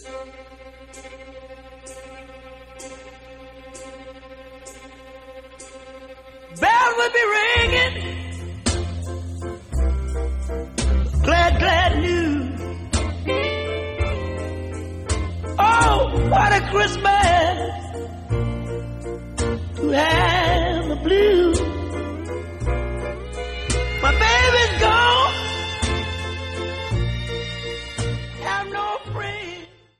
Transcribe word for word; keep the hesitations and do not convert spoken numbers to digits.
Bells will be ringing, glad, glad news. Oh, what a Christmas to have.